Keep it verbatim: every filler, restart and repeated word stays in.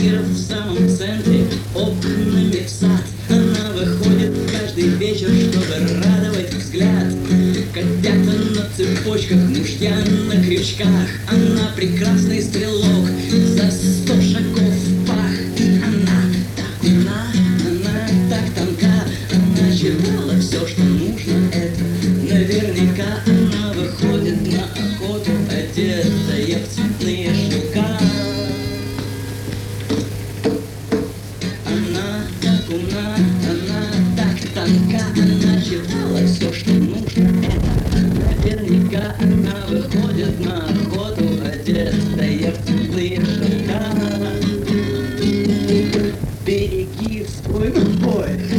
квартира в самом центре, окнами в сад. Она выходит каждый вечер, чтобы радовать взгляд. Котята на цепочках, мужья на крючках. Она прекрасный стрелок, за сто шагов в пах. Она так умна, она так тонка. Она читала все, что нужно, это наверняка. Она выходит на охоту, одетая в цветные шелка. Она так умна, она так тонка. Она читала все, что нужно, это наверняка. Она выходит на охоту, одетая в цветные шелка. Береги свой бой.